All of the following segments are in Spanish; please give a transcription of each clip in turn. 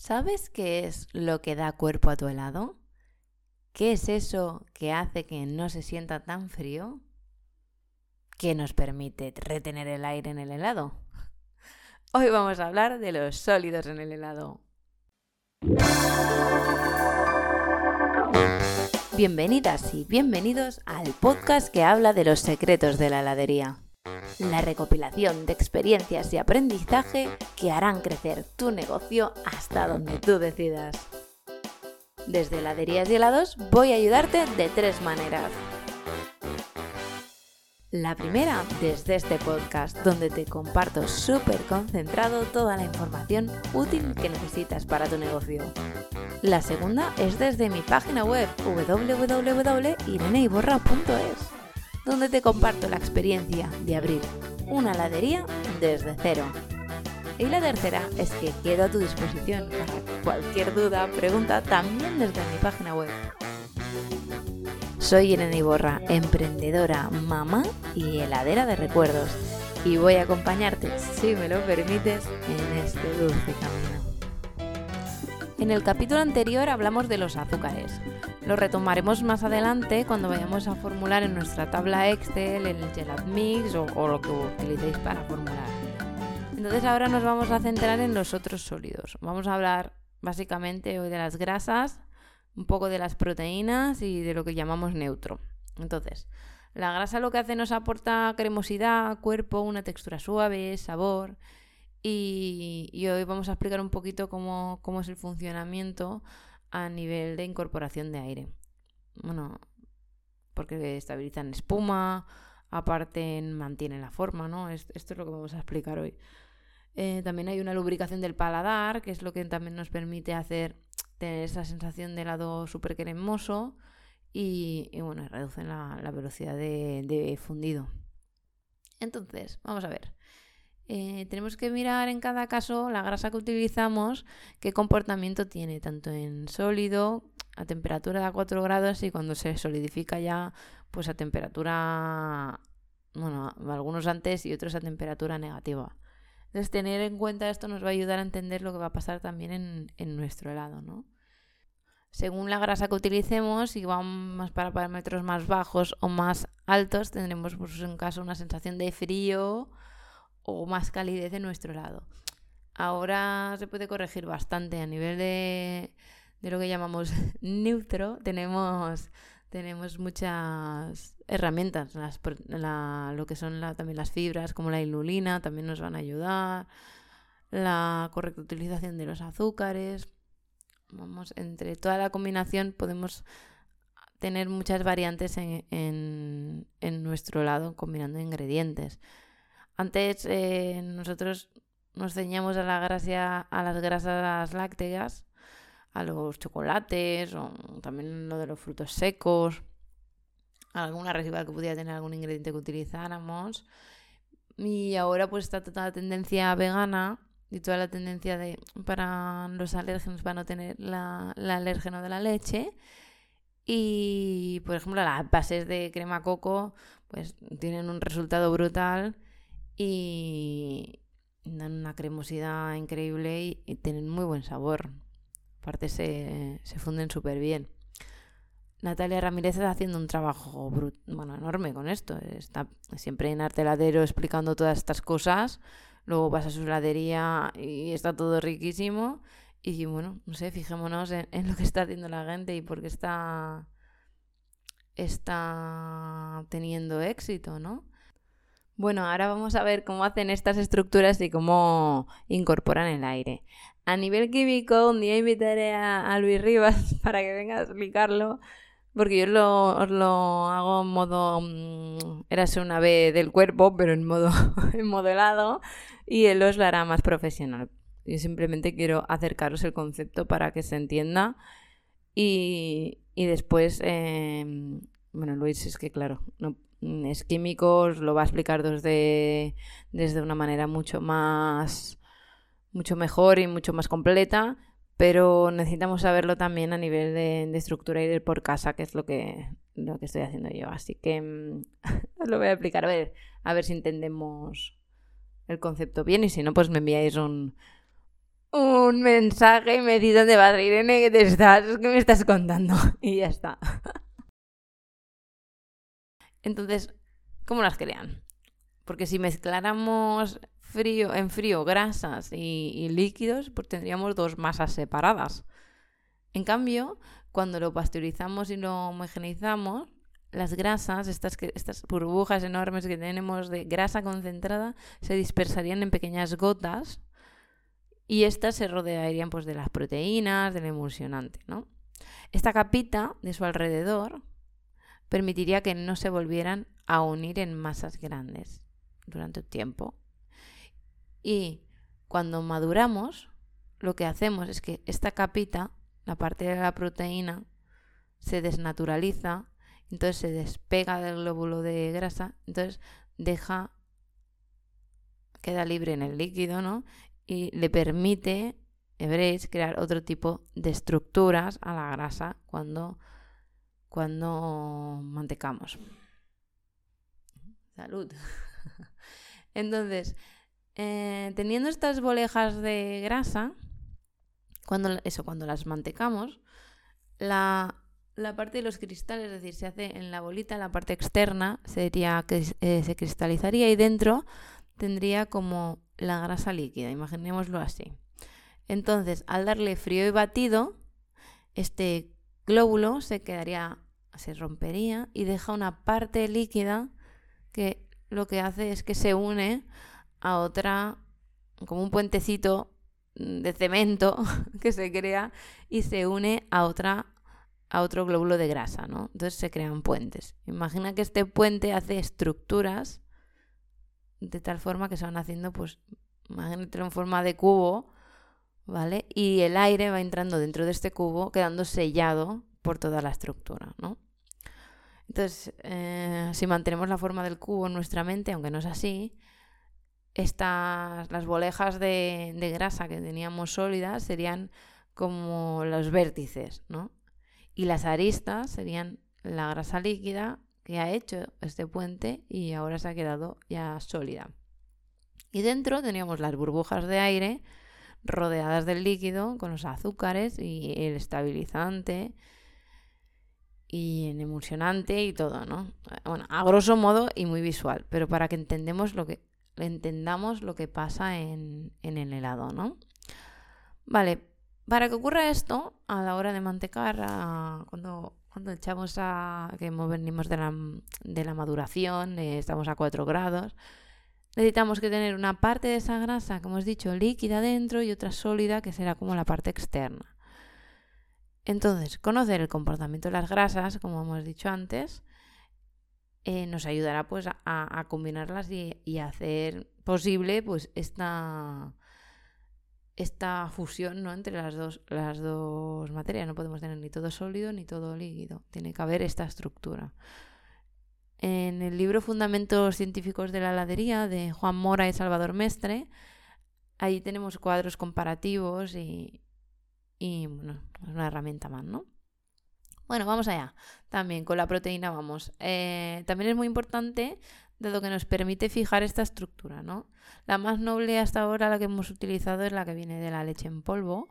¿Sabes qué es lo que da cuerpo a tu helado? ¿Qué es eso que hace que no se sienta tan frío? ¿Qué nos permite retener el aire en el helado? Hoy vamos a hablar de los sólidos en el helado. Bienvenidas y bienvenidos al podcast que habla de los secretos de la heladería. La recopilación de experiencias y aprendizaje que harán crecer tu negocio hasta donde tú decidas. Desde Heladerías y Helados voy a ayudarte de 3 maneras. La primera, desde este podcast, donde te comparto súper concentrado toda la información útil que necesitas para tu negocio. La segunda es desde mi página web www.ireneiborra.es, donde te comparto la experiencia de abrir una heladería desde cero. Y la tercera es que quedo a tu disposición para cualquier duda, pregunta, también desde mi página web. Soy Irene Iborra, emprendedora, mamá y heladera de recuerdos, y voy a acompañarte, si me lo permites, en este dulce camino. En el capítulo anterior hablamos de los azúcares. Lo retomaremos más adelante cuando vayamos a formular en nuestra tabla Excel, el Gelatmix o lo que utilicéis para formular. Entonces ahora nos vamos a centrar en los otros sólidos. Vamos a hablar básicamente hoy de las grasas, un poco de las proteínas y de lo que llamamos neutro. Entonces, la grasa lo que hace nos aporta cremosidad, cuerpo, una textura suave, sabor. Y hoy vamos a explicar un poquito cómo es el funcionamiento a nivel de incorporación de aire. Bueno, porque estabilizan espuma, aparte mantienen la forma, ¿no? Esto es lo que vamos a explicar hoy. También hay una lubricación del paladar, que es lo que también nos permite tener esa sensación de helado súper cremoso y bueno, reducen la velocidad de fundido. Entonces, vamos a ver. Tenemos que mirar en cada caso la grasa que utilizamos, qué comportamiento tiene, tanto en sólido, a temperatura de 4 grados y cuando se solidifica ya, pues a temperatura, bueno, algunos antes y otros a temperatura negativa. Entonces, tener en cuenta esto nos va a ayudar a entender lo que va a pasar también en nuestro helado, ¿no? Según la grasa que utilicemos, si vamos para parámetros más bajos o más altos, tendremos, pues, en caso, una sensación de frío o más calidez en nuestro helado. Ahora se puede corregir bastante a nivel de lo que llamamos neutro. Tenemos muchas herramientas, lo que son también las fibras, como la inulina, también nos van a ayudar, la correcta utilización de los azúcares. Entre toda la combinación podemos tener muchas variantes en nuestro helado combinando ingredientes. Antes nosotros nos ceñíamos a las grasas lácteas, a los chocolates, o también lo de los frutos secos, alguna residual que pudiera tener algún ingrediente que utilizáramos. Y ahora pues está toda la tendencia vegana y toda la tendencia para los alérgenos, para no tener el alérgeno de la leche. Y por ejemplo las bases de crema coco pues tienen un resultado brutal y dan una cremosidad increíble y tienen muy buen sabor. Aparte se funden súper bien. Natalia Ramírez está haciendo un trabajo enorme con esto. Está siempre en Arte Heladero explicando todas estas cosas. Luego vas a su heladería y está todo riquísimo. Y bueno, no sé, fijémonos en lo que está haciendo la gente y por qué está teniendo éxito, ¿no? Bueno, ahora vamos a ver cómo hacen estas estructuras y cómo incorporan el aire. A nivel químico, un día invitaré a Luis Rivas para que venga a explicarlo, porque yo os lo hago en modo érase una vez del cuerpo, pero en modo helado, y él os lo hará más profesional. Yo simplemente quiero acercaros el concepto para que se entienda y después, Luis es que claro, no es químico, os lo va a explicar desde una manera mucho mejor y mucho más completa, pero necesitamos saberlo también a nivel de estructura y de por casa, que es lo que estoy haciendo yo. Así que os lo voy a explicar, a ver si entendemos el concepto bien, y si no, pues me enviáis un un mensaje y me di dónde vas, Irene, ¿qué me estás contando? Y ya está. Entonces, ¿cómo las crean? Porque si mezcláramos en frío grasas y líquidos, pues tendríamos dos masas separadas. En cambio, cuando lo pasteurizamos y lo homogeneizamos, las grasas, estas burbujas enormes que tenemos de grasa concentrada, se dispersarían en pequeñas gotas y estas se rodearían pues, de las proteínas, del emulsionante, ¿no? Esta capita de su alrededor permitiría que no se volvieran a unir en masas grandes durante un tiempo. Y cuando maduramos, lo que hacemos es que esta capita, la parte de la proteína, se desnaturaliza, entonces se despega del glóbulo de grasa, entonces queda libre en el líquido, ¿no? Y le permite, veréis, crear otro tipo de estructuras a la grasa cuando mantecamos. Salud. Entonces, teniendo estas bolejas de grasa, cuando las mantecamos, la parte de los cristales, es decir, se hace en la bolita, la parte externa se cristalizaría y dentro tendría como la grasa líquida, imaginémoslo así. Entonces, al darle frío y batido, este glóbulo se rompería y deja una parte líquida que lo que hace es que se une a otra, como un puentecito de cemento que se crea y se une a otro glóbulo de grasa, ¿no? Entonces se crean puentes. Imagina que este puente hace estructuras de tal forma que se van haciendo, pues, imagínate en forma de cubo, ¿vale? Y el aire va entrando dentro de este cubo, quedando sellado por toda la estructura, ¿no? Entonces, si mantenemos la forma del cubo en nuestra mente, aunque no es así, las bolejas de grasa que teníamos sólidas serían como los vértices, ¿no? Y las aristas serían la grasa líquida que ha hecho este puente y ahora se ha quedado ya sólida. Y dentro teníamos las burbujas de aire rodeadas del líquido con los azúcares y el estabilizante y el emulsionante y todo, ¿no? Bueno, a grosso modo y muy visual, pero para que entendamos lo que pasa en el helado, ¿no? Vale, para que ocurra esto, a la hora de mantecar, cuando echamos que venimos de la maduración, estamos a 4 grados, necesitamos que tener una parte de esa grasa, como os he dicho, líquida dentro y otra sólida que será como la parte externa. Entonces, conocer el comportamiento de las grasas, como hemos dicho antes, nos ayudará pues a combinarlas y a hacer posible pues esta fusión, ¿no? Entre las dos materias. No podemos tener ni todo sólido ni todo líquido. Tiene que haber esta estructura. En el libro Fundamentos Científicos de la Heladería de Juan Mora y Salvador Mestre, ahí tenemos cuadros comparativos y bueno, es una herramienta más, ¿no? Bueno, vamos allá. También con la proteína vamos. También es muy importante, dado que nos permite fijar esta estructura, ¿no? La más noble hasta ahora, la que hemos utilizado, es la que viene de la leche en polvo.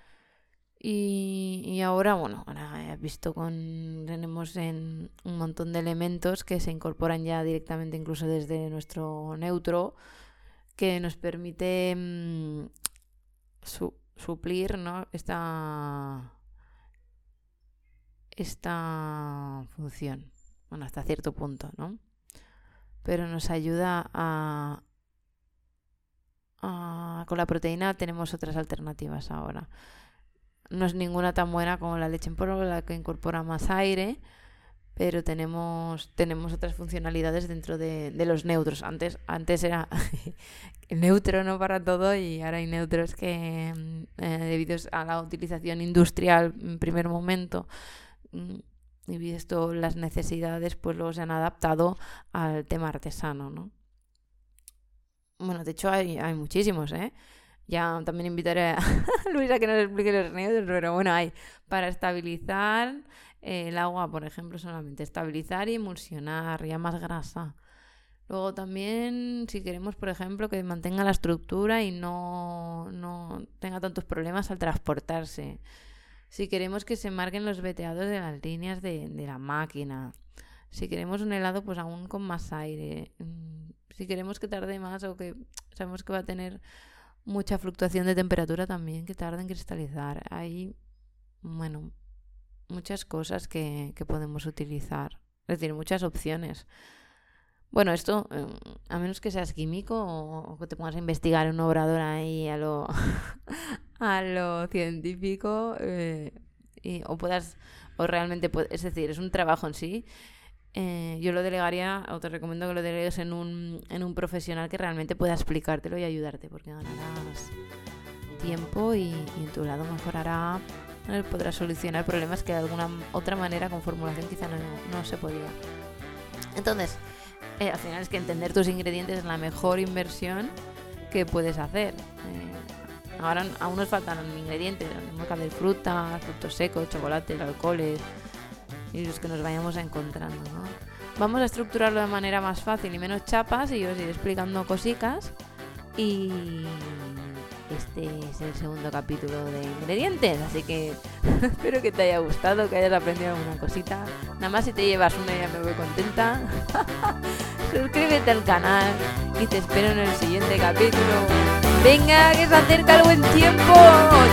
Y ahora, bueno, ahora he visto tenemos un montón de elementos que se incorporan ya directamente incluso desde nuestro neutro, que nos permite suplir, ¿no? esta función, bueno, hasta cierto punto, ¿no? Pero nos ayuda con la proteína tenemos otras alternativas ahora. No es ninguna tan buena como la leche en polvo, la que incorpora más aire, pero tenemos otras funcionalidades dentro de los neutros. Antes era el neutro no para todo y ahora hay neutros que debido a la utilización industrial en primer momento y visto las necesidades, pues luego se han adaptado al tema artesano, ¿no? Bueno, de hecho hay muchísimos, ¿eh? Ya también invitaré a Luisa que nos explique los neutros, pero bueno, hay para estabilizar el agua, por ejemplo, solamente estabilizar y emulsionar, ya más grasa. Luego también, si queremos, por ejemplo, que mantenga la estructura y no tenga tantos problemas al transportarse. Si queremos que se marquen los veteados de las líneas de la máquina. Si queremos un helado, pues aún con más aire. Si queremos que tarde más o que sabemos que va a tener mucha fluctuación de temperatura también, que tarde en cristalizar. Hay, bueno, muchas cosas que podemos utilizar. Es decir, muchas opciones. Bueno, esto, a menos que seas químico o que te pongas a investigar en un obrador ahí a lo, a lo científico, o realmente, es decir, es un trabajo en sí. Yo lo delegaría, o te recomiendo que lo delegues en un profesional que realmente pueda explicártelo y ayudarte, porque ganarás tiempo y en tu lado mejorará, podrás solucionar problemas que de alguna otra manera con formulación quizá no se podía. Entonces, al final es que entender tus ingredientes es la mejor inversión que puedes hacer. Ahora aún nos faltan ingredientes, tenemos que hacer frutas, frutos secos, chocolates, alcoholes y los que nos vayamos encontrando, ¿no? Vamos a estructurarlo de manera más fácil y menos chapas y yo os iré explicando cositas. Y este es el segundo capítulo de ingredientes, así que espero que te haya gustado, que hayas aprendido alguna cosita. Nada más si te llevas una ya me voy contenta. Suscríbete al canal y te espero en el siguiente capítulo. Venga, que se acerca el buen tiempo.